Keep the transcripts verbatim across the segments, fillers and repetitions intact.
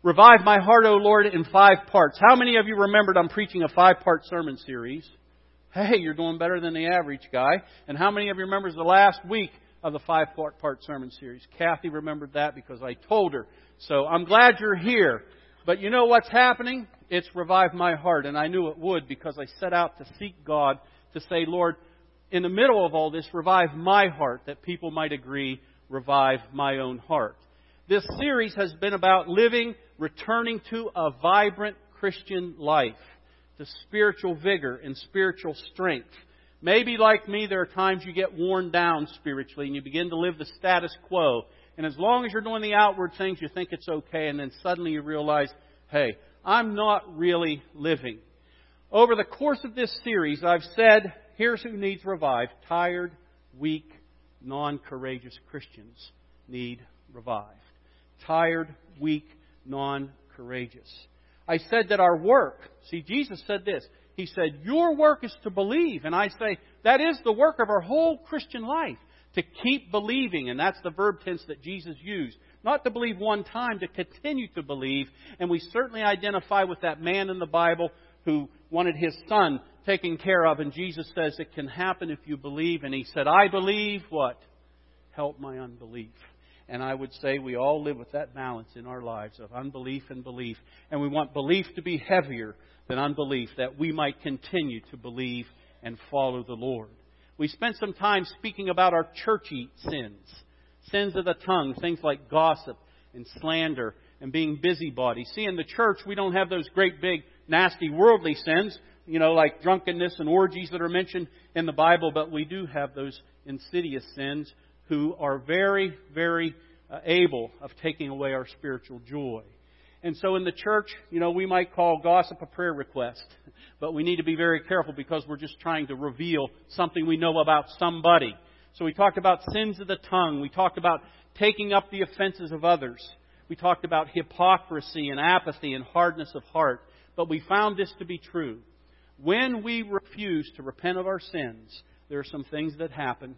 Revive My Heart, O Lord, in five parts. How many of you remembered I'm preaching a five-part sermon series? Hey, you're doing better than the average guy. And how many of you remembers the last week of the five-part part sermon series? Kathy remembered that because I told her. So I'm glad you're here. But you know what's happening? It's Revive My Heart. And I knew it would because I set out to seek God to say, Lord, in the middle of all this, revive my heart, that people might agree, revive my own heart. This series has been about living, returning to a vibrant Christian life, to spiritual vigor and spiritual strength. Maybe like me, there are times you get worn down spiritually and you begin to live the status quo. And as long as you're doing the outward things, you think it's okay. And then suddenly you realize, hey, I'm not really living. Over the course of this series, I've said, here's who needs revived. Tired, weak, non-courageous Christians need revived. Tired, weak, non-courageous. I said that our work, see, Jesus said this. He said, your work is to believe. And I say, that is the work of our whole Christian life. To keep believing. And that's the verb tense that Jesus used. Not to believe one time, to continue to believe. And we certainly identify with that man in the Bible who wanted his son taken care of. And Jesus says it can happen if you believe. And he said, I believe what? Help my unbelief. And I would say we all live with that balance in our lives of unbelief and belief. And we want belief to be heavier than unbelief, that we might continue to believe and follow the Lord. We spent some time speaking about our churchy sins. Sins of the tongue, things like gossip and slander and being busybodies. See, in the church, we don't have those great big nasty worldly sins, you know, like drunkenness and orgies that are mentioned in the Bible, but we do have those insidious sins who are very, very uh, able of taking away our spiritual joy. And so in the church, you know, we might call gossip a prayer request. But we need to be very careful because we're just trying to reveal something we know about somebody. So we talked about sins of the tongue. We talked about taking up the offenses of others. We talked about hypocrisy and apathy and hardness of heart. But we found this to be true. When we refuse to repent of our sins, there are some things that happen.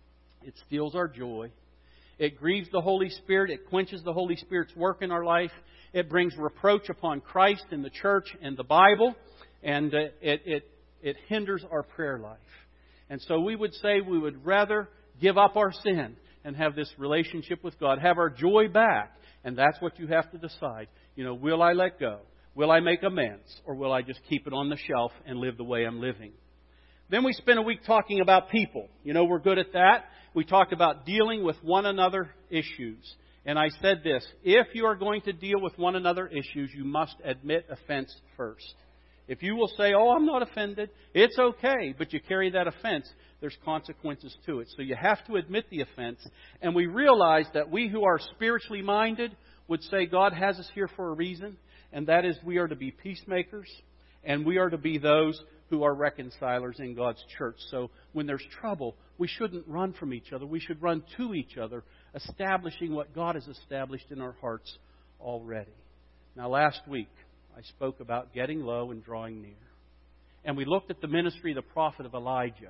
It steals our joy. It grieves the Holy Spirit. It quenches the Holy Spirit's work in our life. It brings reproach upon Christ and the church and the Bible. And it, it, it hinders our prayer life. And so we would say we would rather give up our sin and have this relationship with God, have our joy back. And that's what you have to decide. You know, will I let go? Will I make amends? Or will I just keep it on the shelf and live the way I'm living? Then we spent a week talking about people. You know, we're good at that. We talked about dealing with one another issues. And I said this, if you are going to deal with one another issues, you must admit offense first. If you will say, oh, I'm not offended, it's okay, but you carry that offense, there's consequences to it. So you have to admit the offense. And we realize that we who are spiritually minded would say God has us here for a reason, and that is we are to be peacemakers, and we are to be those who are reconcilers in God's church. So when there's trouble, we shouldn't run from each other. We should run to each other, establishing what God has established in our hearts already. Now, last week, I spoke about getting low and drawing near. And we looked at the ministry of the prophet of Elijah.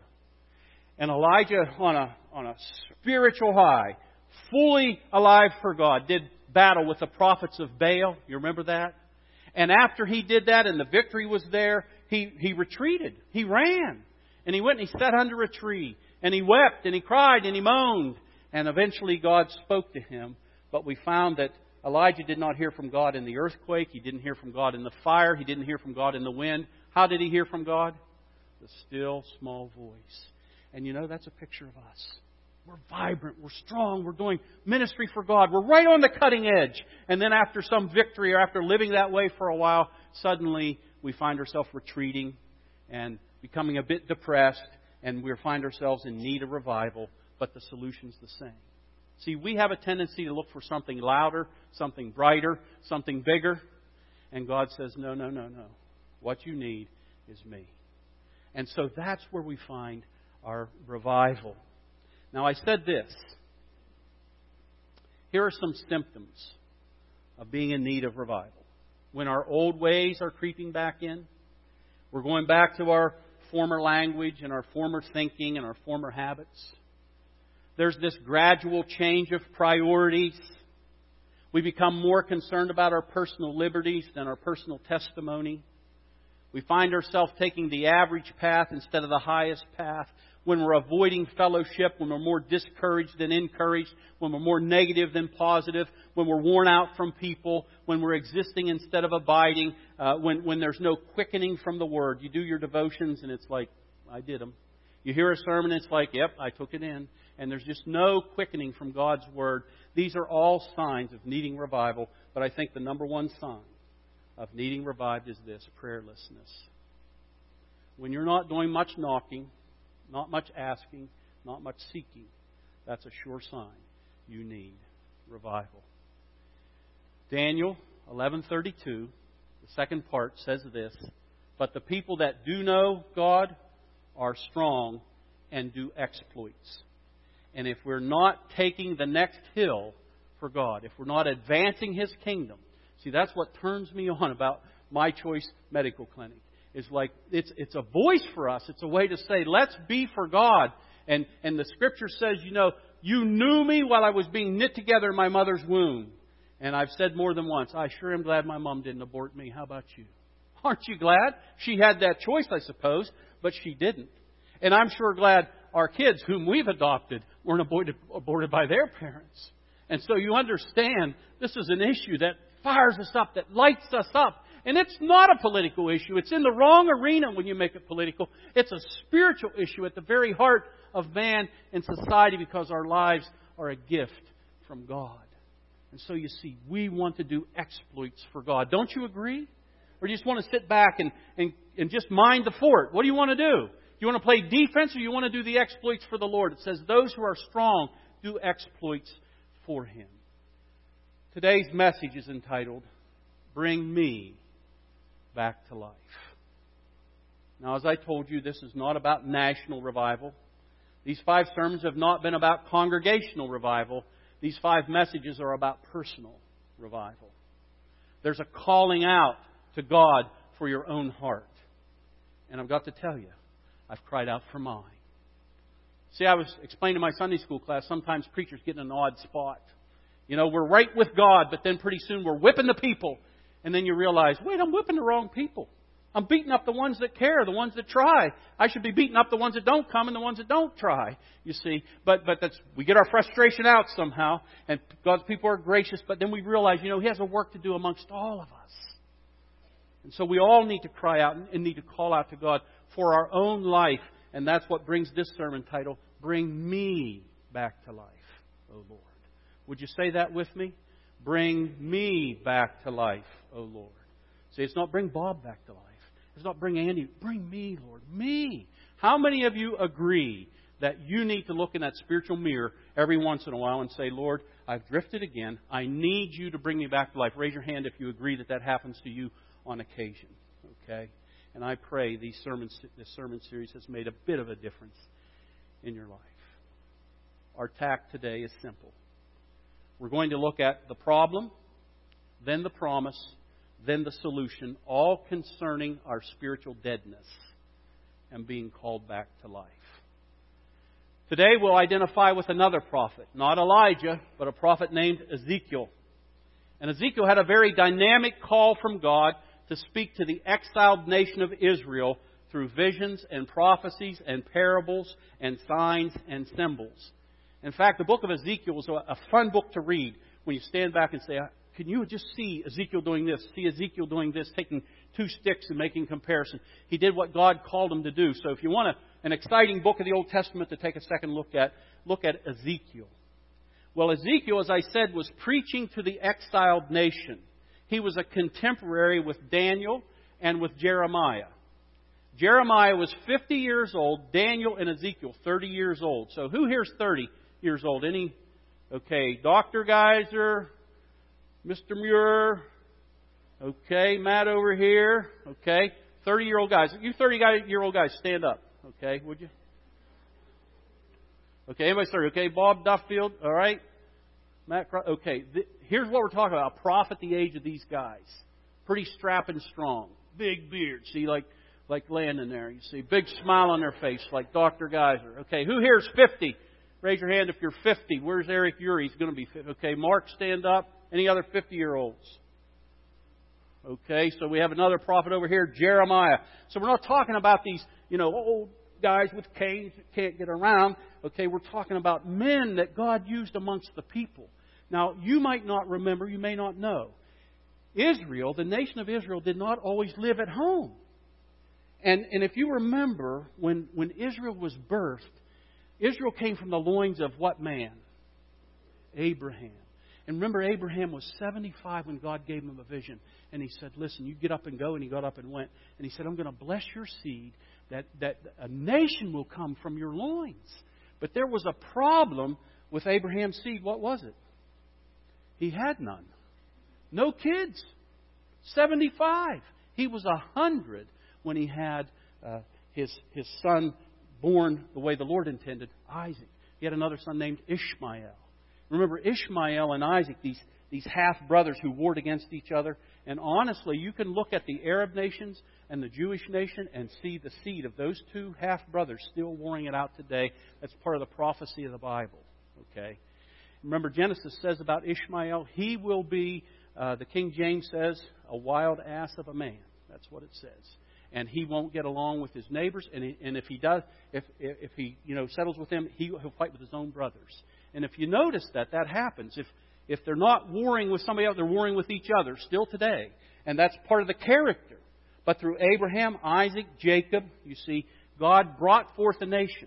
And Elijah, on a, on a spiritual high, fully alive for God, did battle with the prophets of Baal. You remember that? And after he did that and the victory was there, he, he retreated. He ran. And he went and he sat under a tree. And he wept and he cried and he moaned. And eventually God spoke to him. But we found that Elijah did not hear from God in the earthquake. He didn't hear from God in the fire. He didn't hear from God in the wind. How did he hear from God? The still, small voice. And you know, that's a picture of us. We're vibrant. We're strong. We're doing ministry for God. We're right on the cutting edge. And then after some victory or after living that way for a while, suddenly we find ourselves retreating and becoming a bit depressed. And we find ourselves in need of revival. But the solution's the same. See, we have a tendency to look for something louder, something brighter, something bigger. And God says, no, no, no, no. What you need is me. And so that's where we find our revival. Now, I said this. Here are some symptoms of being in need of revival. When our old ways are creeping back in, we're going back to our former language and our former thinking and our former habits. There's this gradual change of priorities. We become more concerned about our personal liberties than our personal testimony. We find ourselves taking the average path instead of the highest path. When we're avoiding fellowship, when we're more discouraged than encouraged, when we're more negative than positive, when we're worn out from people, when we're existing instead of abiding, uh, when, when there's no quickening from the Word. You do your devotions and it's like, I did them. You hear a sermon, it's like, yep, I took it in. And there's just no quickening from God's Word. These are all signs of needing revival. But I think the number one sign of needing revived is this: prayerlessness. When you're not doing much knocking, not much asking, not much seeking, that's a sure sign you need revival. Daniel eleven thirty-two, the second part, says this: but the people that do know God are strong and do exploits. And if we're not taking the next hill for God, if we're not advancing His kingdom, see, that's what turns me on about My Choice Medical Clinic. Is like it's it's a voice for us. It's a way to say, let's be for God. And and the Scripture says, you know, you knew me while I was being knit together in my mother's womb. And I've said more than once, I sure am glad my mom didn't abort me. How about you? Aren't you glad? She had that choice, I suppose, but she didn't. And I'm sure glad our kids, whom we've adopted, weren't aborted, aborted by their parents. And so you understand, this is an issue that fires us up, that lights us up. And it's not a political issue. It's in the wrong arena when you make it political. It's a spiritual issue at the very heart of man and society, because our lives are a gift from God. And so you see, we want to do exploits for God. Don't you agree? Or do you just want to sit back and, and, and just mind the fort? What do you want to do? Do you want to play defense, or you want to do the exploits for the Lord? It says, those who are strong do exploits for Him. Today's message is entitled, Bring Me Back to Life. Now, as I told you, this is not about national revival. These five sermons have not been about congregational revival. These five messages are about personal revival. There's a calling out to God for your own heart. And I've got to tell you, I've cried out for mine. See, I was explaining to my Sunday school class, sometimes preachers get in an odd spot. You know, we're right with God, but then pretty soon we're whipping the people. And then you realize, wait, I'm whipping the wrong people. I'm beating up the ones that care, the ones that try. I should be beating up the ones that don't come and the ones that don't try, you see. But but that's we get our frustration out somehow, and God's people are gracious, but then we realize, you know, He has a work to do amongst all of us. And so we all need to cry out and need to call out to God for our own life. And that's what brings this sermon title, Bring Me Back to Life, O Lord. Would you say that with me? Bring me back to life, O Lord. See, it's not bring Bob back to life. It's not bring Andy. Bring me, Lord. Me. How many of you agree that you need to look in that spiritual mirror every once in a while and say, Lord, I've drifted again. I need you to bring me back to life. Raise your hand if you agree that that happens to you on occasion. Okay? And I pray these sermons, this sermon series has made a bit of a difference in your life. Our tack today is simple. We're going to look at the problem, then the promise, then the solution, all concerning our spiritual deadness and being called back to life. Today we'll identify with another prophet, not Elijah, but a prophet named Ezekiel. And Ezekiel had a very dynamic call from God to speak to the exiled nation of Israel through visions and prophecies and parables and signs and symbols. In fact, the book of Ezekiel is a fun book to read when you stand back and say, can you just see Ezekiel doing this, see Ezekiel doing this, taking two sticks and making comparison. He did what God called him to do. So if you want a, an exciting book of the Old Testament to take a second look at, look at Ezekiel. Well, Ezekiel, as I said, was preaching to the exiled nation. He was a contemporary with Daniel and with Jeremiah. Jeremiah was fifty years old, Daniel and Ezekiel thirty years old. So who here's thirty years old? Any? Okay, Doctor Geiser, Mister Muir, okay, Matt over here, okay, thirty-year-old guys. You thirty-year-old guys, stand up, okay, would you? Okay, anybody thirty? Okay, Bob Duffield, all right, Matt. Okay, th- here's what we're talking about: a prophet the age of these guys, pretty strapping strong, big beard. See, like like Landon there. You see, big smile on their face, like Doctor Geiser. Okay, who here's fifty? Raise your hand if you're fifty. Where's Eric Uri? He's going to be fifty. Okay, Mark, stand up. Any other fifty-year-olds? Okay, so we have another prophet over here, Jeremiah. So we're not talking about these, you know, old guys with canes that can't get around. Okay, we're talking about men that God used amongst the people. Now, you might not remember, you may not know. Israel, the nation of Israel, did not always live at home. And, and if you remember, when, when Israel was birthed, Israel came from the loins of what man? Abraham. And remember, Abraham was seventy-five when God gave him a vision. And he said, listen, you get up and go. And he got up and went. And he said, I'm going to bless your seed, that, that a nation will come from your loins. But there was a problem with Abraham's seed. What was it? He had none. No kids. seventy-five. He was one hundred when he had uh, his, his son born the way the Lord intended, Isaac. He had another son named Ishmael. Remember, Ishmael and Isaac, these, these half-brothers who warred against each other. And honestly, you can look at the Arab nations and the Jewish nation and see the seed of those two half-brothers still warring it out today. That's part of the prophecy of the Bible. Okay. Remember, Genesis says about Ishmael, he will be, uh, the King James says, a wild ass of a man. That's what it says. And he won't get along with his neighbors. And, he, and if he does, if if he you know settles with them, he, he'll fight with his own brothers. And if you notice that, that happens. If if they're not warring with somebody else, they're warring with each other still today. And that's part of the character. But through Abraham, Isaac, Jacob, you see, God brought forth a nation.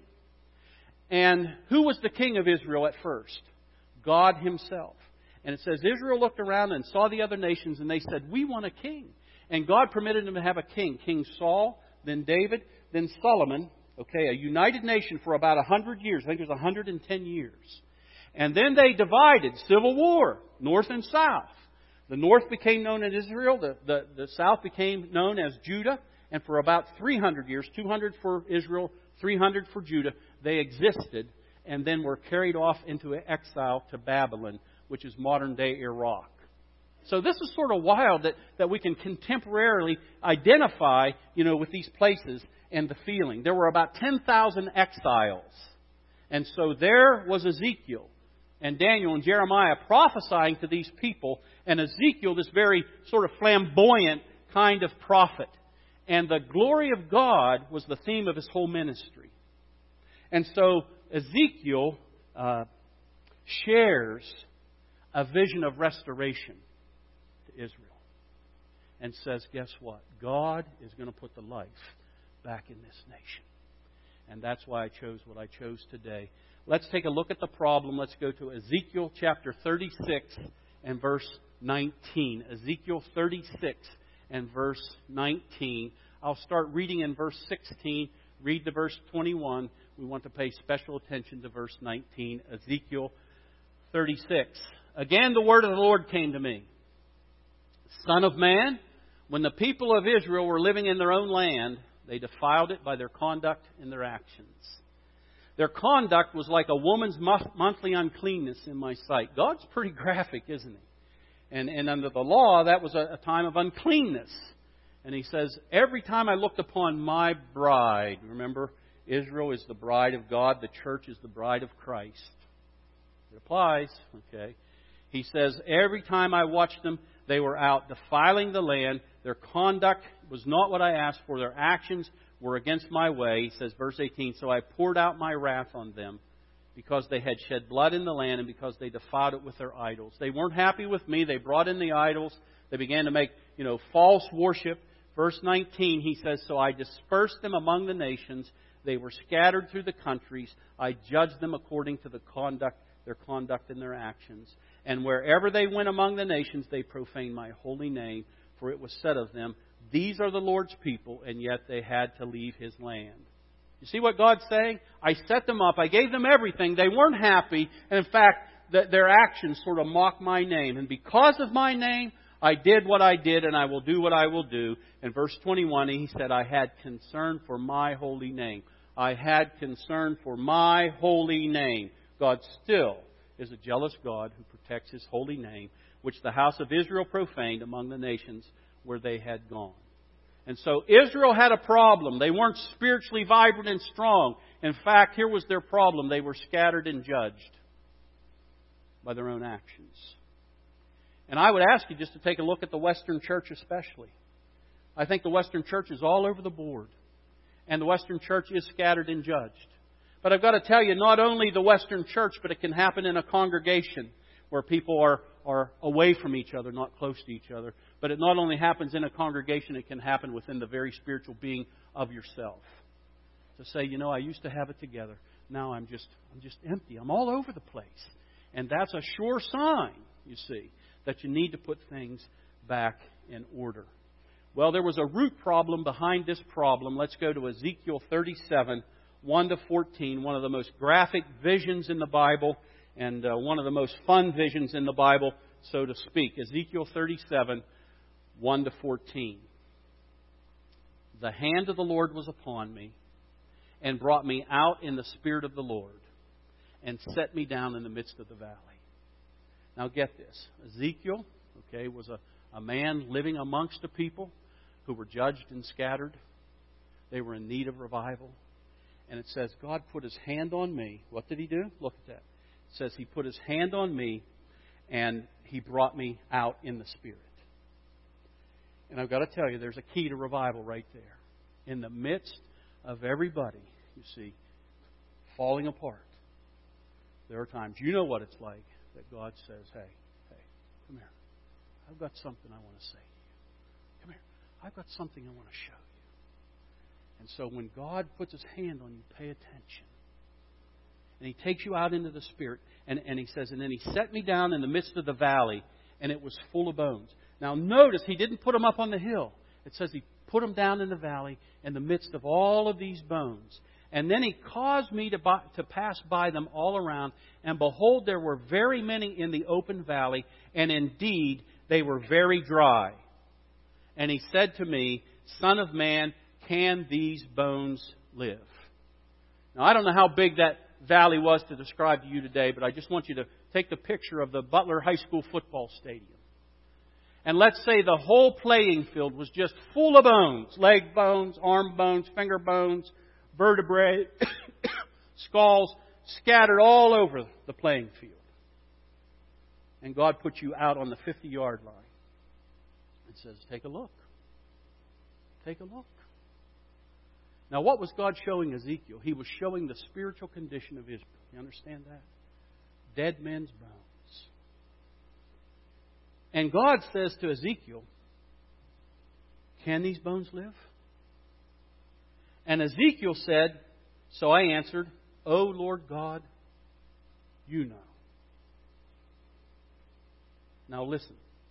And who was the king of Israel at first? God Himself. And it says Israel looked around and saw the other nations, and they said, we want a king. And God permitted them to have a king. King Saul, then David, then Solomon. Okay, a united nation for about one hundred years. I think it was one hundred ten years. And then they divided. Civil war, north and south. The north became known as Israel. The, the, the south became known as Judah. And for about three hundred years, two hundred for Israel, three hundred for Judah, they existed and then were carried off into exile to Babylon, which is modern-day Iraq. So this is sort of wild that, that we can contemporarily identify, you know, with these places and the feeling. There were about ten thousand exiles. And so there was Ezekiel and Daniel and Jeremiah prophesying to these people. And Ezekiel, this very sort of flamboyant kind of prophet. And the glory of God was the theme of his whole ministry. And so Ezekiel uh, shares a vision of restoration to Israel. And says, guess what? God is going to put the life back in this nation. And that's why I chose what I chose today. Let's take a look at the problem. Let's go to Ezekiel chapter thirty-six and verse nineteen. Ezekiel thirty-six and verse nineteen. I'll start reading in verse sixteen. Read to verse twenty-one. We want to pay special attention to verse nineteen. Ezekiel thirty-six. Again, the word of the Lord came to me. Son of man, when the people of Israel were living in their own land, they defiled it by their conduct and their actions. Their conduct was like a woman's monthly uncleanness in my sight. God's pretty graphic, isn't He? And, and under the law, that was a, a time of uncleanness. And He says, every time I looked upon my bride, remember, Israel is the bride of God, the church is the bride of Christ. It applies, okay? He says, every time I watched them, they were out defiling the land. Their conduct was not what I asked for. Their actions were against my way. He says, verse eighteen, so I poured out my wrath on them because they had shed blood in the land and because they defiled it with their idols. They weren't happy with me. They brought in the idols. They began to make, you know, false worship. Verse nineteen, he says, so I dispersed them among the nations. They were scattered through the countries. I judged them according to the conduct, their conduct and their actions. And wherever they went among the nations, they profaned my holy name. For it was said of them, these are the Lord's people, and yet they had to leave His land. You see what God's saying? I set them up. I gave them everything. They weren't happy. And in fact, th- their actions sort of mock my name. And because of my name, I did what I did, and I will do what I will do. In verse twenty-one, He said, I had concern for my holy name. I had concern for my holy name. God still is a jealous God who protects His holy name, which the house of Israel profaned among the nations where they had gone. And so Israel had a problem. They weren't spiritually vibrant and strong. In fact, here was their problem. They were scattered and judged by their own actions. And I would ask you just to take a look at the Western church especially. I think the Western church is all over the board. And the Western church is scattered and judged. But I've got to tell you, not only the Western church, but it can happen in a congregation where people are, are away from each other, not close to each other. But it not only happens in a congregation, it can happen within the very spiritual being of yourself. To say, you know, I used to have it together. Now I'm just I'm just empty. I'm all over the place. And that's a sure sign, you see, that you need to put things back in order. Well, there was a root problem behind this problem. Let's go to Ezekiel thirty-seven, one to fourteen, one of the most graphic visions in the Bible and uh, one of the most fun visions in the Bible, so to speak. Ezekiel thirty-seven, one to fourteen. The hand of the Lord was upon me and brought me out in the Spirit of the Lord and set me down in the midst of the valley. Now get this. Ezekiel, okay, was a, a man living amongst a people who were judged and scattered. They were in need of revival. And it says, God put His hand on me. What did He do? Look at that. It says He put His hand on me and He brought me out in the Spirit. And I've got to tell you, there's a key to revival right there. In the midst of everybody, you see, falling apart, there are times, you know what it's like, that God says, hey, hey, come here. I've got something I want to say to you. Come here. I've got something I want to show you. And so when God puts His hand on you, pay attention. And He takes you out into the Spirit. And, and He says, and then He set me down in the midst of the valley, and it was full of bones. Now notice, He didn't put them up on the hill. It says He put them down in the valley in the midst of all of these bones. And then He caused me to, by, to pass by them all around. And behold, there were very many in the open valley, and indeed they were very dry. And He said to me, Son of man, can these bones live? Now, I don't know how big that valley was to describe to you today, but I just want you to take the picture of the Butler High School football stadium. And let's say the whole playing field was just full of bones. Leg bones, arm bones, finger bones, vertebrae, skulls, scattered all over the playing field. And God put you out on the fifty-yard line. And says, take a look. Take a look. Now, what was God showing Ezekiel? He was showing the spiritual condition of Israel. You understand that? Dead men's bones. And God says to Ezekiel, can these bones live? And Ezekiel said, so I answered, O Lord God, you know. Now listen.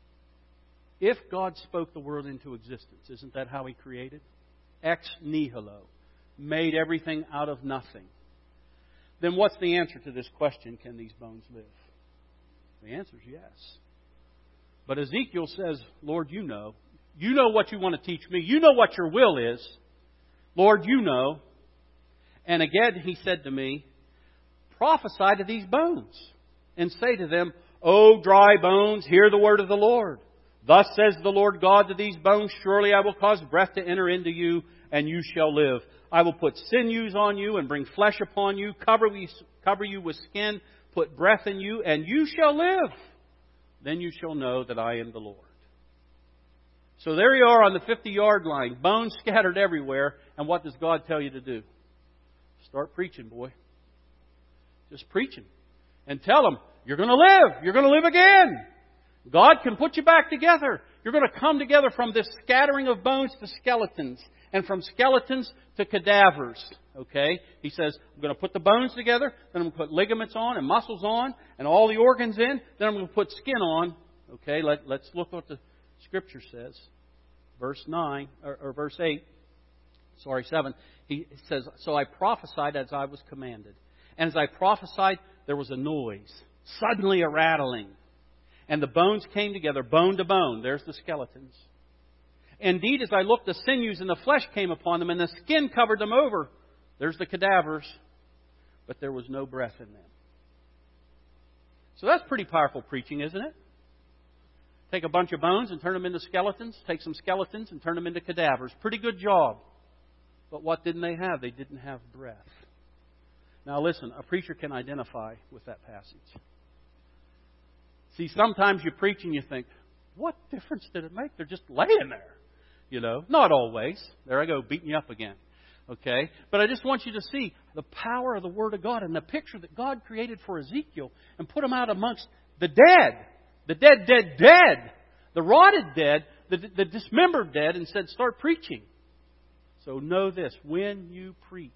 If God spoke the world into existence, isn't that how He created? Ex nihilo. Made everything out of nothing. Then what's the answer to this question, can these bones live? The answer is yes. But Ezekiel says, Lord, you know. You know what you want to teach me. You know what your will is. Lord, you know. And again He said to me, prophesy to these bones and say to them, O dry bones, hear the word of the Lord. Thus says the Lord God to these bones, surely I will cause breath to enter into you, and you shall live. I will put sinews on you and bring flesh upon you, cover you, cover you with skin, put breath in you, and you shall live. Then you shall know that I am the Lord. So there you are on the fifty-yard line, bones scattered everywhere. And what does God tell you to do? Start preaching, boy. Just preaching. And tell them, you're going to live. You're going to live again. God can put you back together. You're going to come together from this scattering of bones to skeletons. And from skeletons to cadavers. Okay? He says, I'm going to put the bones together. Then I'm going to put ligaments on and muscles on. And all the organs in. Then I'm going to put skin on. Okay? Let, let's look what the Scripture says. Verse nine, or, or verse eight. Sorry, seven. He says, so I prophesied as I was commanded. And as I prophesied, there was a noise. Suddenly a rattling. And the bones came together, bone to bone. There's the skeletons. Indeed, as I looked, the sinews and the flesh came upon them, and the skin covered them over. There's the cadavers. But there was no breath in them. So that's pretty powerful preaching, isn't it? Take a bunch of bones and turn them into skeletons. Take some skeletons and turn them into cadavers. Pretty good job. But what didn't they have? They didn't have breath. Now listen, a preacher can identify with that passage. See, sometimes you preach and you think, what difference did it make? They're just laying there. You know, not always. There I go, beating you up again. Okay? But I just want you to see the power of the Word of God and the picture that God created for Ezekiel and put him out amongst the dead. The dead, dead, dead. The rotted dead. The, the dismembered dead. And said, start preaching. So know this. When you preach,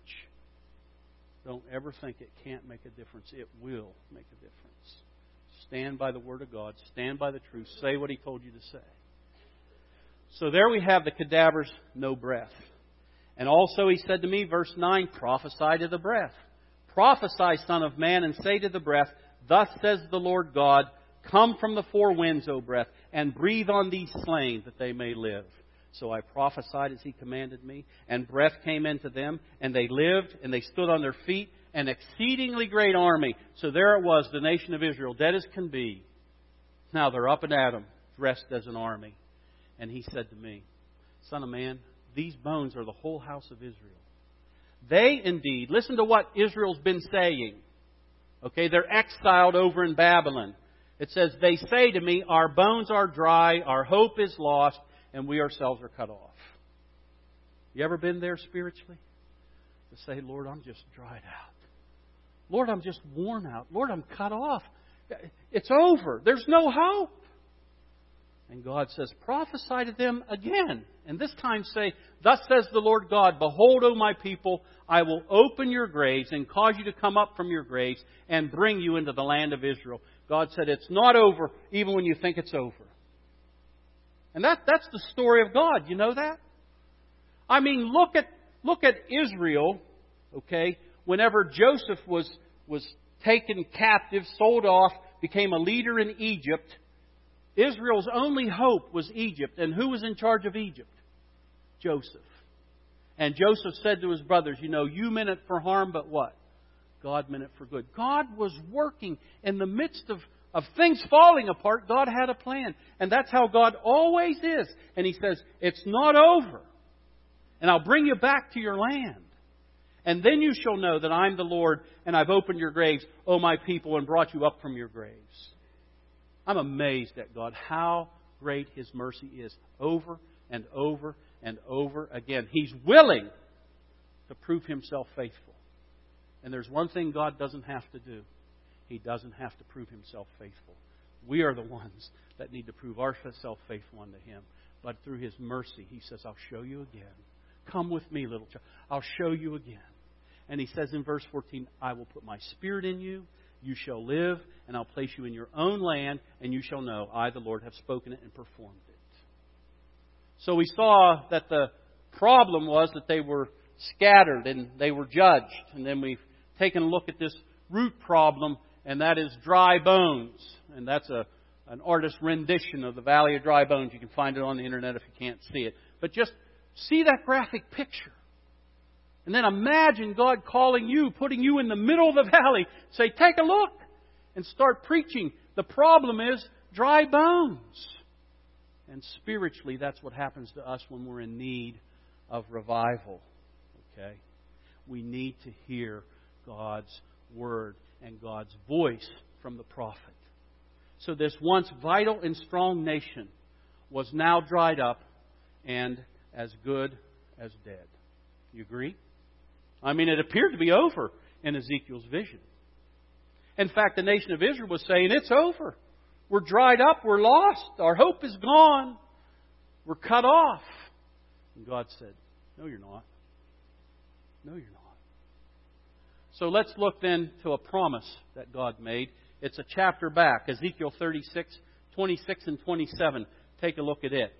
don't ever think it can't make a difference. It will make a difference. Stand by the Word of God. Stand by the truth. Say what He told you to say. So there we have the cadavers, no breath. And also He said to me, verse nine, prophesy to the breath. Prophesy, Son of Man, and say to the breath, thus says the Lord God, come from the four winds, O breath, and breathe on these slain that they may live. So I prophesied as He commanded me, and breath came into them, and they lived, and they stood on their feet, an exceedingly great army. So there it was, the nation of Israel, dead as can be. Now they're up and at 'em, dressed as an army. And He said to me, Son of man, these bones are the whole house of Israel. They indeed, listen to what Israel's been saying. Okay, they're exiled over in Babylon. It says, they say to me, our bones are dry, our hope is lost, and we ourselves are cut off. You ever been there spiritually? To say, Lord, I'm just dried out. Lord, I'm just worn out. Lord, I'm cut off. It's over. There's no hope. And God says, prophesy to them again. And this time say, thus says the Lord God, behold, O my people, I will open your graves and cause you to come up from your graves and bring you into the land of Israel. God said, it's not over even when you think it's over. And that, that's the story of God. You know that? I mean, look at look at Israel, okay, whenever Joseph was, was taken captive, sold off, became a leader in Egypt. Israel's only hope was Egypt. And who was in charge of Egypt? Joseph. And Joseph said to his brothers, you know, you meant it for harm, but what? God meant it for good. God was working in the midst of, of things falling apart. God had a plan. And that's how God always is. And He says, it's not over. And I'll bring you back to your land. And then you shall know that I'm the Lord, and I've opened your graves, O my people, and brought you up from your graves. I'm amazed at God, how great His mercy is, over and over and over again. He's willing to prove Himself faithful. And there's one thing God doesn't have to do. He doesn't have to prove Himself faithful. We are the ones that need to prove ourselves faithful unto Him. But through His mercy, He says, I'll show you again. Come with me, little child. I'll show you again. And He says in verse fourteen, I will put my Spirit in you. You shall live, and I'll place you in your own land, and you shall know I, the Lord, have spoken it and performed it. So we saw that the problem was that they were scattered and they were judged. And then we've taken a look at this root problem, and that is dry bones. And that's a an artist's rendition of the Valley of Dry Bones. You can find it on the internet if you can't see it. But just see that graphic picture. And then imagine God calling you, putting you in the middle of the valley. Say, take a look and start preaching. The problem is dry bones. And spiritually, that's what happens to us when we're in need of revival. Okay? We need to hear God's Word and God's voice from the prophet. So this once vital and strong nation was now dried up and as good as dead. You agree? I mean, it appeared to be over in Ezekiel's vision. In fact, the nation of Israel was saying, it's over. We're dried up. We're lost. Our hope is gone. We're cut off. And God said, no, you're not. No, you're not. So let's look then to a promise that God made. It's a chapter back, Ezekiel thirty-six, twenty-six and twenty-seven. Take a look at it.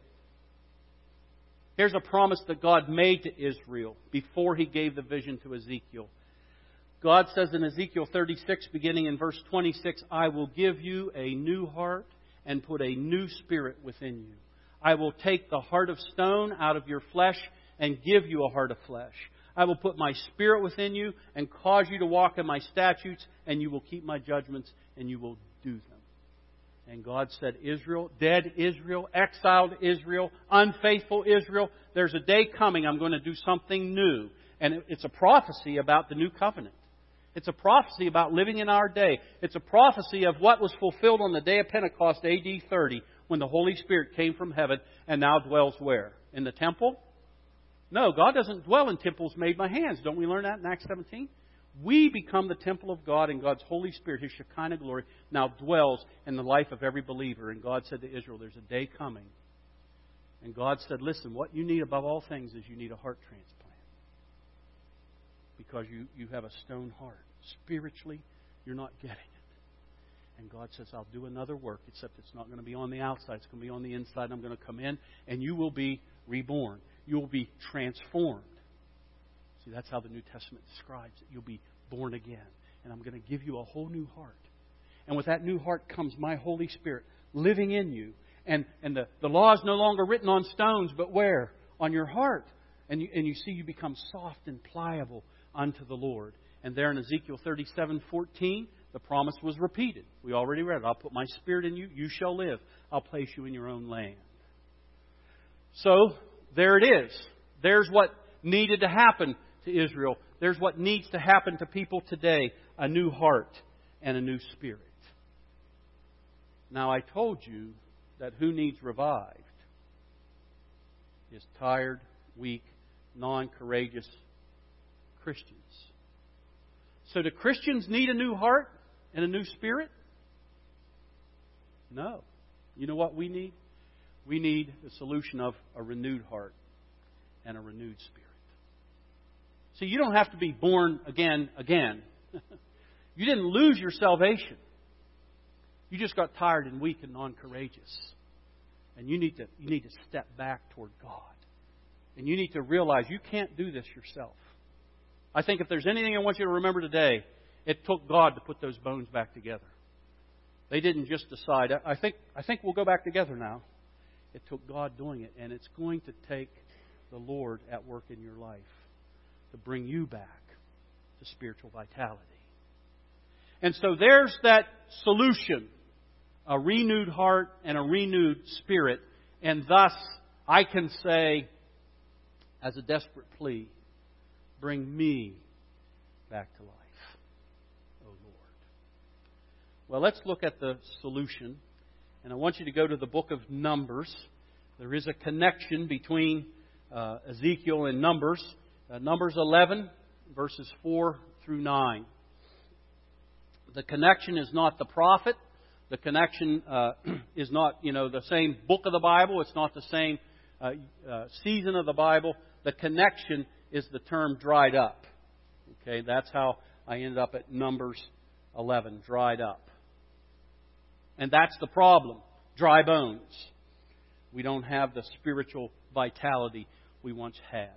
Here's a promise that God made to Israel before He gave the vision to Ezekiel. God says in Ezekiel thirty-six, beginning in verse twenty-six, I will give you a new heart and put a new spirit within you. I will take the heart of stone out of your flesh and give you a heart of flesh. I will put my Spirit within you and cause you to walk in my statutes, and you will keep my judgments, and you will do them. And God said, Israel, dead Israel, exiled Israel, unfaithful Israel, there's a day coming I'm going to do something new. And it's a prophecy about the new covenant. It's a prophecy about living in our day. It's a prophecy of what was fulfilled on the day of Pentecost, A D thirty, when the Holy Spirit came from heaven and now dwells where? In the temple? No, God doesn't dwell in temples made by hands. Don't we learn that in Acts seventeen? We become the temple of God, and God's Holy Spirit, His Shekinah glory, now dwells in the life of every believer. And God said to Israel, there's a day coming. And God said, listen, what you need above all things is you need a heart transplant. Because you, you have a stone heart. Spiritually, you're not getting it. And God says, I'll do another work, except it's not going to be on the outside. It's going to be on the inside. I'm going to come in, and you will be reborn. You will be transformed. See, that's how the New Testament describes it. You'll be born again. And I'm going to give you a whole new heart. And with that new heart comes my Holy Spirit living in you. And, and the, the law is no longer written on stones, but where? On your heart. And you, and you see you become soft and pliable unto the Lord. And there in Ezekiel thirty-seven fourteen, the promise was repeated. We already read it. I'll put my Spirit in you. You shall live. I'll place you in your own land. So, there it is. There's what needed to happen to Israel. There's what needs to happen to people today. A new heart and a new spirit. Now, I told you that who needs revived is tired, weak, non-courageous Christians. So do Christians need a new heart and a new spirit? No. You know what we need? We need the solution of a renewed heart and a renewed spirit. See, you don't have to be born again again. You didn't lose your salvation. You just got tired and weak and non-courageous. And you need to you need to step back toward God. And you need to realize you can't do this yourself. I think if there's anything I want you to remember today, it took God to put those bones back together. They didn't just decide, I think I think we'll go back together now. It took God doing it. And it's going to take the Lord at work in your life to bring you back to spiritual vitality. And so there's that solution. A renewed heart and a renewed spirit. And thus, I can say, as a desperate plea, bring me back to life, O Lord. Well, let's look at the solution. And I want you to go to the book of Numbers. There is a connection between uh, Ezekiel and Numbers. Uh, Numbers eleven, verses four through nine. The connection is not the prophet. The connection uh, is not, you know, the same book of the Bible. It's not the same uh, uh, season of the Bible. The connection is the term dried up. Okay, that's how I ended up at Numbers eleven, dried up. And that's the problem. Dry bones. We don't have the spiritual vitality we once had.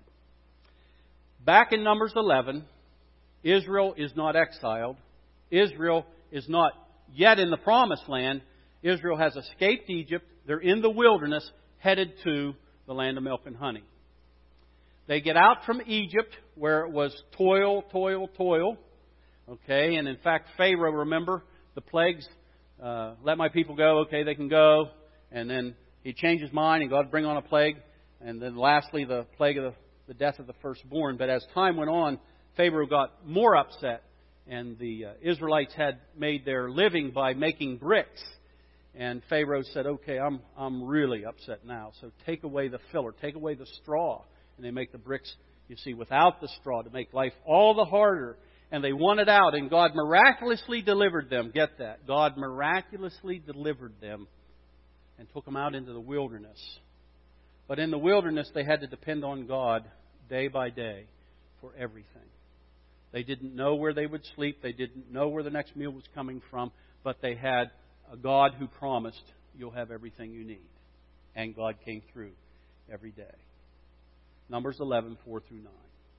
Back in Numbers eleven, Israel is not exiled. Israel is not yet in the promised land. Israel has escaped Egypt. They're in the wilderness, headed to the land of milk and honey. They get out from Egypt, where it was toil, toil, toil. Okay, and in fact, Pharaoh, remember, the plagues, uh, let my people go. Okay, they can go. And then he changed his mind, and God bring on a plague. And then lastly, the plague of the, the death of the firstborn. But as time went on, Pharaoh got more upset. And the uh, Israelites had made their living by making bricks. And Pharaoh said, okay, I'm I'm really upset now. So take away the filler. Take away the straw. And they make the bricks, you see, without the straw to make life all the harder. And they won it out. And God miraculously delivered them. Get that. God miraculously delivered them and took them out into the wilderness. But in the wilderness, they had to depend on God day by day for everything. They didn't know where they would sleep. They didn't know where the next meal was coming from. But they had a God who promised, you'll have everything you need. And God came through every day. Numbers eleven, four through nine.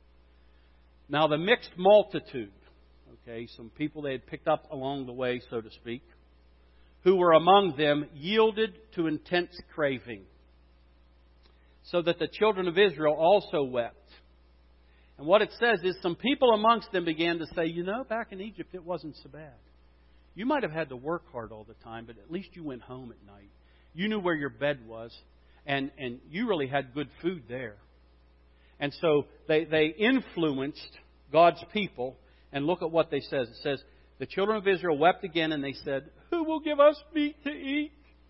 Now the mixed multitude, okay, some people they had picked up along the way, so to speak, who were among them, yielded to intense craving, so that the children of Israel also wept. And what it says is some people amongst them began to say, you know, back in Egypt it wasn't so bad. You might have had to work hard all the time, but at least you went home at night. You knew where your bed was, and, and you really had good food there. And so they, they influenced God's people, And look at what they says. It says, the children of Israel wept again, and they said, who will give us meat to eat?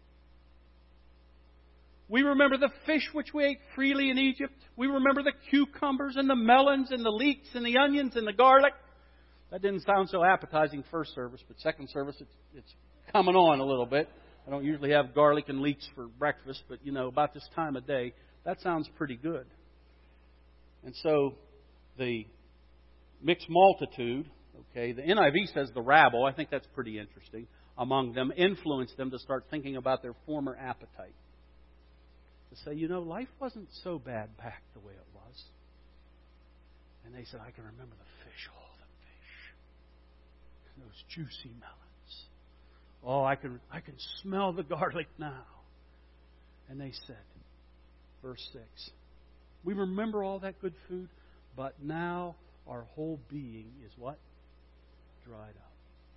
We remember the fish which we ate freely in Egypt. We remember the cucumbers and the melons and the leeks and the onions and the garlic. That didn't sound so appetizing first service, but second service, it's, it's coming on a little bit. I don't usually have garlic and leeks for breakfast, but, you know, about this time of day, that sounds pretty good. And so the mixed multitude, okay, the N I V says the rabble, I think that's pretty interesting, among them influenced them to start thinking about their former appetite. To say, you know, life wasn't so bad back the way it was. And they said, I can remember the fish, oh, the fish, and those juicy melons. Oh, I can I can smell the garlic now. And they said, verse six, we remember all that good food, but now our whole being is what? Dried up.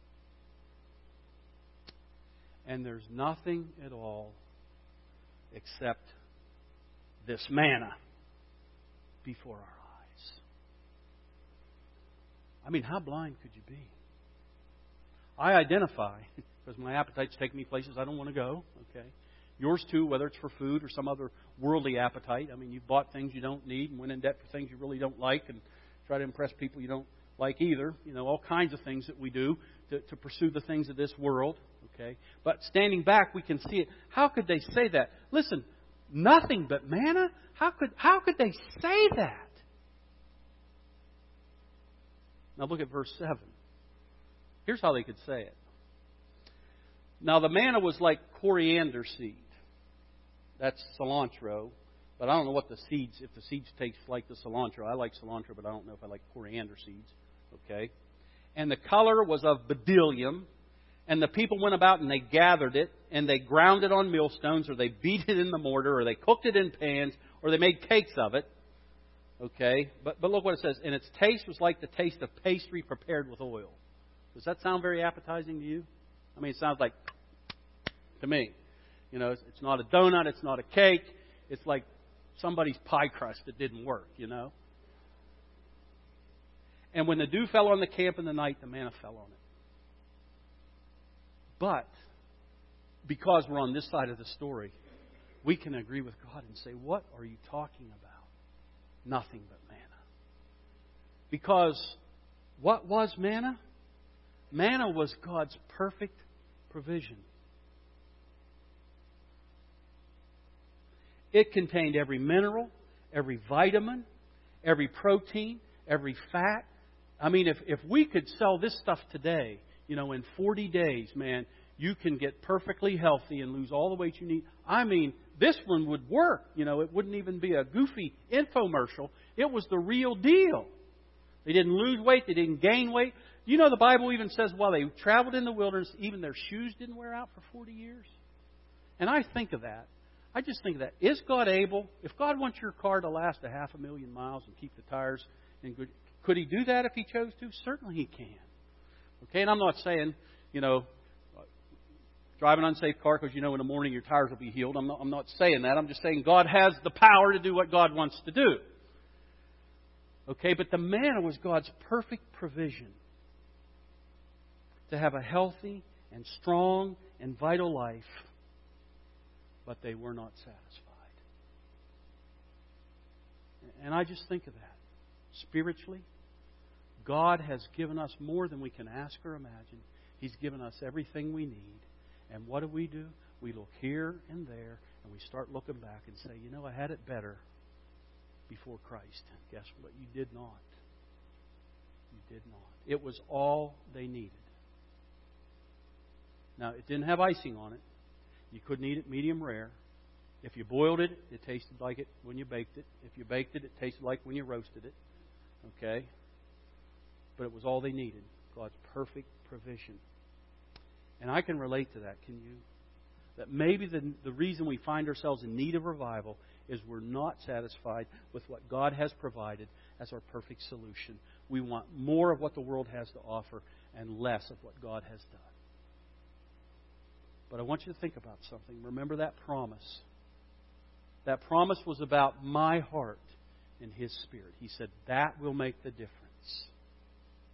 And there's nothing at all except this manna before our eyes. I mean, how blind could you be? I identify, because my appetites take me places I don't want to go. Okay, yours too, whether it's for food or some other worldly appetite. I mean, you've bought things you don't need and went in debt for things you really don't like and try to impress people you don't like either. You know, all kinds of things that we do to, to pursue the things of this world. Okay, but standing back, we can see it. How could they say that? Listen, nothing but manna? How could how could they say that? Now look at verse seven. Here's how they could say it. Now the manna was like coriander seed. That's cilantro. But I don't know what the seeds, if the seeds taste like the cilantro. I like cilantro, but I don't know if I like coriander seeds. Okay. And the color was of bdellium. And the people went about and they gathered it. And they ground it on millstones, or they beat it in the mortar, or they cooked it in pans, or they made cakes of it. Okay. But, but look what it says. And its taste was like the taste of pastry prepared with oil. Does that sound very appetizing to you? I mean, it sounds like, to me, you know, it's not a donut, it's not a cake. It's like somebody's pie crust that didn't work, you know. And when the dew fell on the camp in the night, the manna fell on it. But because we're on this side of the story, we can agree with God and say, what are you talking about? Nothing but manna. Because what was manna? Manna was God's perfect provision. It contained every mineral, every vitamin, every protein, every fat. I mean, if, if we could sell this stuff today, you know, in forty days, man, you can get perfectly healthy and lose all the weight you need. I mean, this one would work. You know, it wouldn't even be a goofy infomercial. It was the real deal. They didn't lose weight. They didn't gain weight. You know, the Bible even says while they traveled in the wilderness, even their shoes didn't wear out for forty years. And I think of that. I just think of that. Is God able? If God wants your car to last a half a million miles and keep the tires in good, could He do that if He chose to? Certainly He can. Okay, and I'm not saying, you know, drive an unsafe car because you know in the morning your tires will be healed. I'm not, I'm not saying that. I'm just saying God has the power to do what God wants to do. Okay, but the manna was God's perfect provision to have a healthy and strong and vital life, but they were not satisfied. And I just think of that. Spiritually, God has given us more than we can ask or imagine. He's given us everything we need. And what do we do? We look here and there, and we start looking back and say, you know, I had it better before Christ. Guess what? You did not. You did not. It was all they needed. Now, it didn't have icing on it. You couldn't eat it medium rare. If you boiled it, it tasted like it when you baked it. If you baked it, it tasted like when you roasted it. Okay? But it was all they needed. God's perfect provision. And I can relate to that, can you? That maybe the, the reason we find ourselves in need of revival is we're not satisfied with what God has provided as our perfect solution. We want more of what the world has to offer and less of what God has done. But I want you to think about something. Remember that promise. That promise was about my heart and His Spirit. He said, that will make the difference.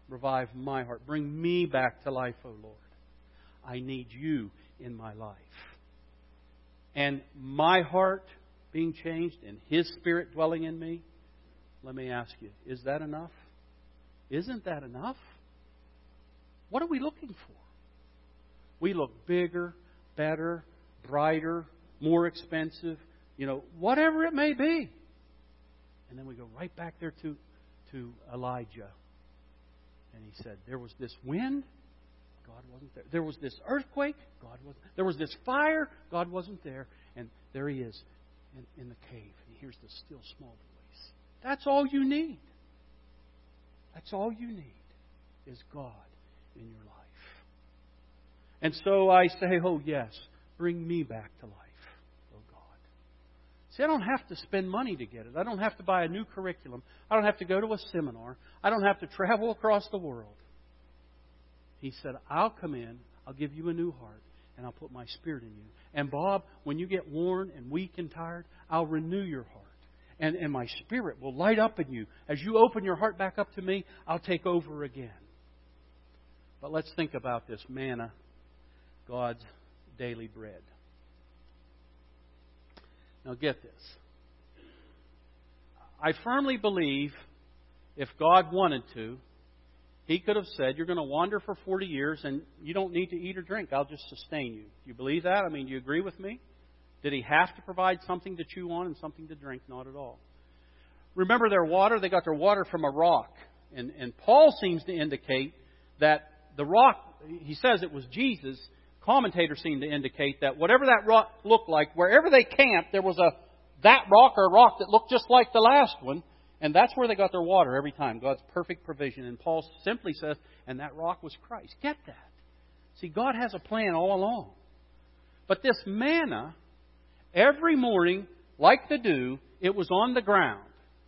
Revive my heart. Bring me back to life, O Lord. I need You in my life. And my heart being changed and His Spirit dwelling in me, let me ask you, is that enough? Isn't that enough? What are we looking for? We look bigger, better, brighter, more expensive, you know, whatever it may be. And then we go right back there to, to Elijah. And he said, there was this wind, God wasn't there. There was this earthquake, God wasn't there. There was this fire, God wasn't there. And there he is in, in the cave. He hears the still small voice. That's all you need. That's all you need is God in your life. And so I say, oh yes, bring me back to life, oh God. See, I don't have to spend money to get it. I don't have to buy a new curriculum. I don't have to go to a seminar. I don't have to travel across the world. He said, I'll come in, I'll give you a new heart, and I'll put my Spirit in you. And Bob, when you get worn and weak and tired, I'll renew your heart. And, and my Spirit will light up in you. As you open your heart back up to me, I'll take over again. But let's think about this manna, God's daily bread. Now get this. I firmly believe if God wanted to, He could have said, you're going to wander for forty years and you don't need to eat or drink. I'll just sustain you. Do you believe that? I mean, do you agree with me? Did He have to provide something to chew on and something to drink? Not at all. Remember their water? They got their water from a rock. And, and Paul seems to indicate that the rock, he says it was Jesus. Commentators seem to indicate that whatever that rock looked like, wherever they camped, there was a that rock or a rock that looked just like the last one. And that's where they got their water every time. God's perfect provision. And Paul simply says, and that rock was Christ. Get that. See, God has a plan all along. But this manna, every morning, like the dew, it was on the ground.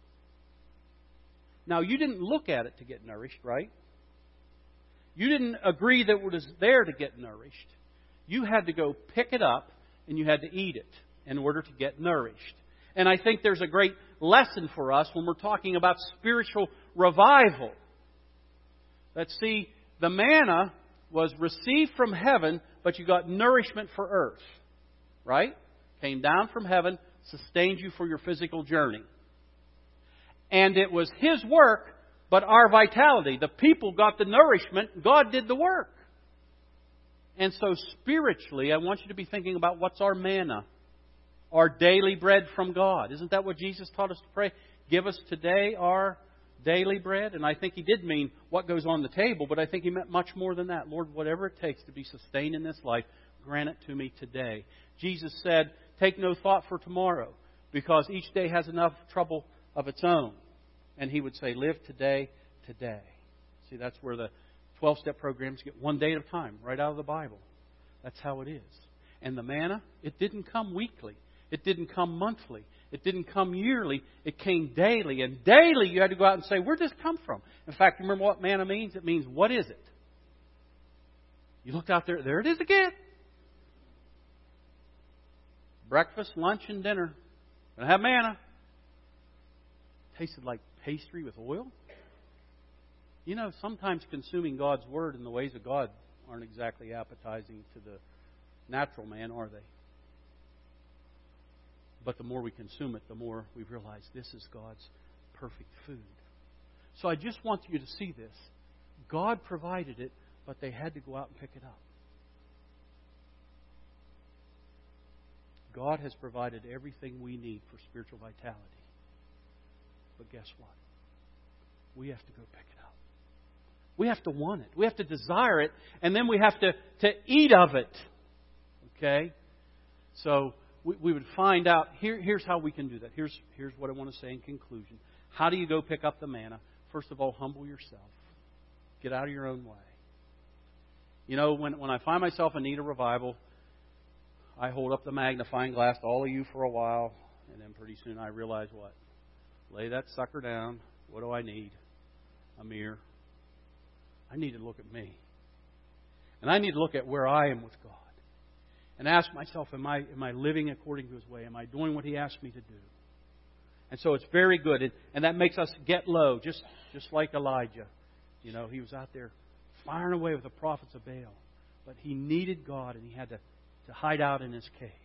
Now, you didn't look at it to get nourished, right? You didn't agree that it was there to get nourished. You had to go pick it up and you had to eat it in order to get nourished. And I think there's a great lesson for us when we're talking about spiritual revival. Let's see, the manna was received from heaven, but you got nourishment for earth. Right? Came down from heaven, sustained you for your physical journey. And it was His work, but our vitality. The people got the nourishment. God did the work. And so spiritually, I want you to be thinking about what's our manna. Our daily bread from God. Isn't that what Jesus taught us to pray? Give us today our daily bread. And I think He did mean what goes on the table, but I think He meant much more than that. Lord, whatever it takes to be sustained in this life, grant it to me today. Jesus said, take no thought for tomorrow, because each day has enough trouble of its own. And He would say, live today, today. See, that's where the twelve-step programs get one day at a time, right out of the Bible. That's how it is. And the manna, it didn't come weekly. It didn't come monthly. It didn't come yearly. It came daily. And daily you had to go out and say, where did this come from? In fact, remember what manna means? It means, what is it? You looked out there, there it is again. Breakfast, lunch, and dinner. Gonna have manna. Tasted like pastry with oil. You know, sometimes consuming God's Word in the ways of God aren't exactly appetizing to the natural man, are they? But the more we consume it, the more we realize this is God's perfect food. So I just want you to see this. God provided it, but they had to go out and pick it up. God has provided everything we need for spiritual vitality. But guess what? We have to go pick it up. We have to want it. We have to desire it. And then we have to, to eat of it. Okay? So we, we would find out, here, here's how we can do that. Here's, here's what I want to say in conclusion. How do you go pick up the manna? First of all, humble yourself. Get out of your own way. You know, when, when I find myself in need of revival, I hold up the magnifying glass to all of you for a while, and then pretty soon I realize what? Lay that sucker down. What do I need? A mirror. I need to look at me. And I need to look at where I am with God. And ask myself, am I, am I living according to His way? Am I doing what He asked me to do? And so it's very good. And, and that makes us get low, just, just like Elijah. You know, he was out there firing away with the prophets of Baal. But he needed God, and he had to, to hide out in his cave.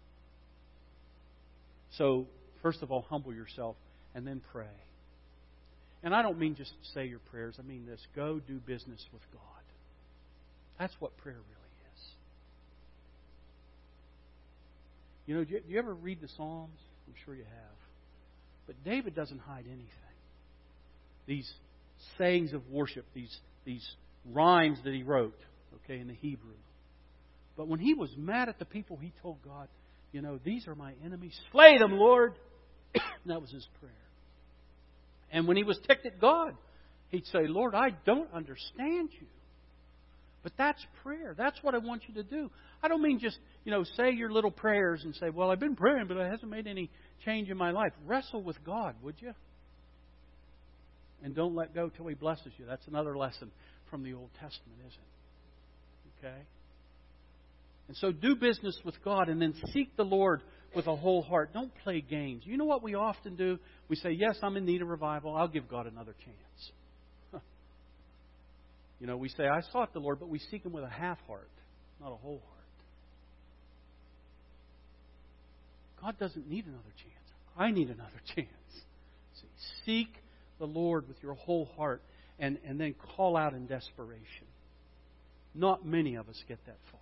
So, first of all, humble yourself, and then pray. And I don't mean just say your prayers. I mean this. Go do business with God. That's what prayer really is. You know, do you, do you ever read the Psalms? I'm sure you have. But David doesn't hide anything. These sayings of worship, these, these rhymes that he wrote, okay, in the Hebrew. But when he was mad at the people, he told God, you know, these are my enemies. Slay them, Lord. That was his prayer. And when he was ticked at God, he'd say, Lord, I don't understand you. But that's prayer. That's what I want you to do. I don't mean just, you know, say your little prayers and say, well, I've been praying, but it hasn't made any change in my life. Wrestle with God, would you? And don't let go till He blesses you. That's another lesson from the Old Testament, isn't it? Okay? And so do business with God and then seek the Lord with a whole heart. Don't play games. You know what we often do? We say, yes, I'm in need of revival. I'll give God another chance. Huh. You know, we say, I sought the Lord, but we seek Him with a half heart, not a whole heart. God doesn't need another chance. I need another chance. See, seek the Lord with your whole heart and, and then call out in desperation. Not many of us get that far.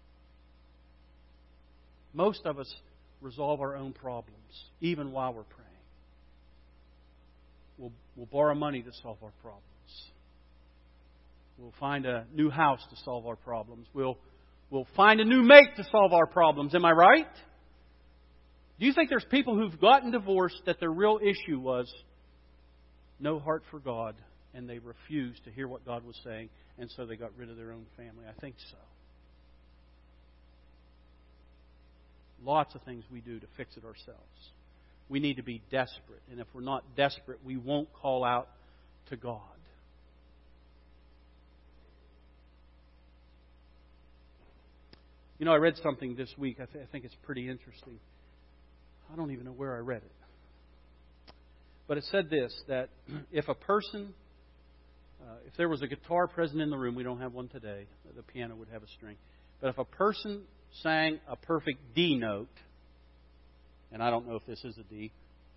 Most of us resolve our own problems, even while we're praying. We'll, we'll borrow money to solve our problems. We'll find a new house to solve our problems. We'll, we'll find a new mate to solve our problems. Am I right? Do you think there's people who've gotten divorced that their real issue was no heart for God, and they refused to hear what God was saying, and so they got rid of their own family? I think so. Lots of things we do to fix it ourselves. We need to be desperate. And if we're not desperate, we won't call out to God. You know, I read something this week. I, th- I think it's pretty interesting. I don't even know where I read it. But it said this, that if a person, uh, if there was a guitar present in the room, we don't have one today. The piano would have a string. But if a person sang a perfect D note, and I don't know if this is a D.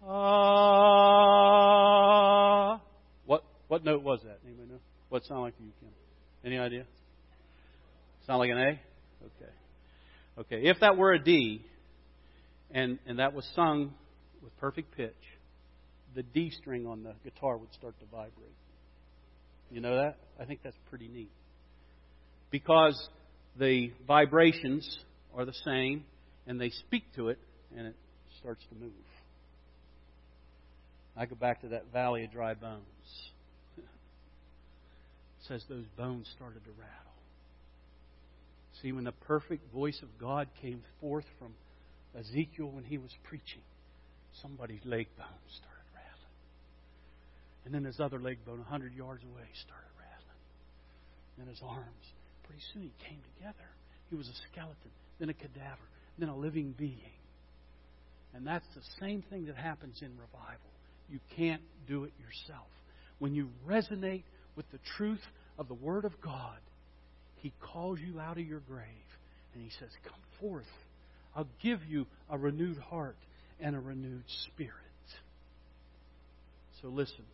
Ah, what what note was that? Anybody know? What sound like to you, Kim? Any idea? Sound like an A? Okay. Okay. If that were a D, and and that was sung with perfect pitch, the D string on the guitar would start to vibrate. You know that? I think that's pretty neat. Because the vibrations are the same, and they speak to it, and it starts to move. I go back to that valley of dry bones. It says those bones started to rattle. See, when the perfect voice of God came forth from Ezekiel when he was preaching, somebody's leg bone started rattling. And then his other leg bone, a hundred yards away, started rattling. And his arms. Pretty soon he came together. He was a skeleton, then a cadaver, then a living being. And that's the same thing that happens in revival. You can't do it yourself. When you resonate with the truth of the Word of God, He calls you out of your grave and He says, come forth. I'll give you a renewed heart and a renewed spirit. So listen.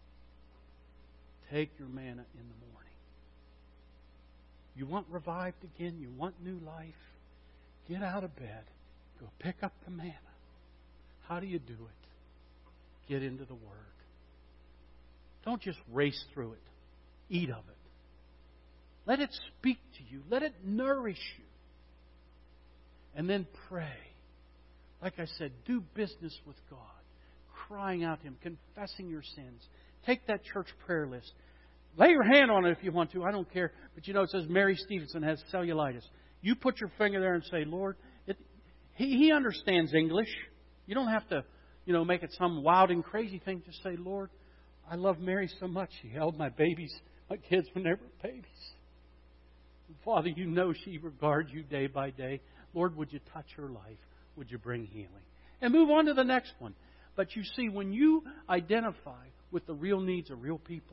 Take your manna in the morning. You want revived again? You want new life? Get out of bed. Go pick up the manna. How do you do it? Get into the Word. Don't just race through it. Eat of it. Let it speak to you. Let it nourish you. And then pray. Like I said, do business with God. Crying out to Him. Confessing your sins. Take that church prayer list. Lay your hand on it if you want to. I don't care. But you know, it says Mary Stevenson has cellulitis. You put your finger there and say, Lord, it, he, he understands English. You don't have to, you know, make it some wild and crazy thing. Just say, Lord, I love Mary so much. She held my babies, my kids when they were babies. And Father, you know she regards you day by day. Lord, would you touch her life? Would you bring healing? And move on to the next one. But you see, when you identify with the real needs of real people,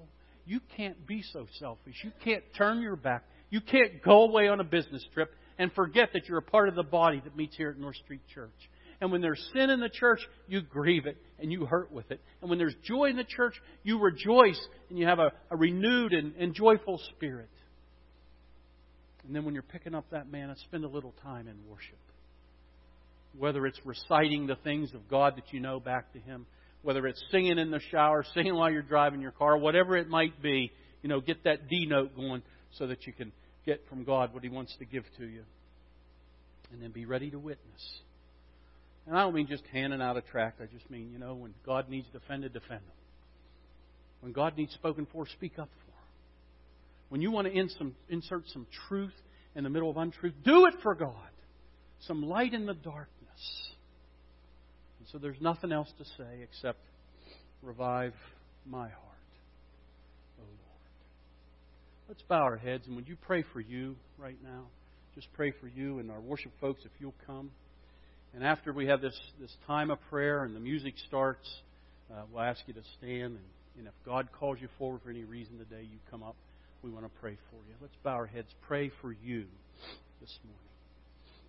You can't be so selfish. You can't turn your back. You can't go away on a business trip and forget that you're a part of the body that meets here at North Street Church. And when there's sin in the church, you grieve it and you hurt with it. And when there's joy in the church, you rejoice and you have a, a renewed and, and joyful spirit. And then when you're picking up that manna, spend a little time in worship. Whether it's reciting the things of God that you know back to Him, whether it's singing in the shower, singing while you're driving your car, whatever it might be, you know, get that D note going so that you can get from God what He wants to give to you. And then be ready to witness. And I don't mean just handing out a tract. I just mean, you know, when God needs defended, defend them. When God needs spoken for, speak up for Him. When you want to in some, insert some truth in the middle of untruth, do it for God. Some light in the darkness. And so there's nothing else to say except revive my heart, O Lord. Let's bow our heads, and would you pray for you right now? Just pray for you and our worship folks if you'll come. And after we have this, this time of prayer and the music starts, uh, we'll ask you to stand. And, and if God calls you forward for any reason today, you come up. We want to pray for you. Let's bow our heads. Pray for you this morning.